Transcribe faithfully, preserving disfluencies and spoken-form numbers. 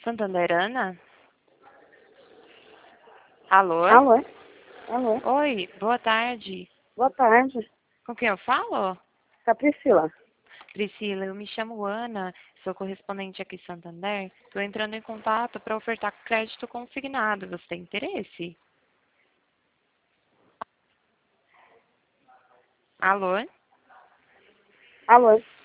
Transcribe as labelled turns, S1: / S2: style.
S1: Santanderana? Alô?
S2: Alô? Alô?
S1: Oi, boa tarde.
S2: Boa tarde.
S1: Com quem eu falo?
S2: É a Priscila.
S1: Priscila, eu me chamo Ana, sou correspondente aqui em Santander. Estou entrando em contato para ofertar crédito consignado. Você tem interesse? Alô?
S2: Alô?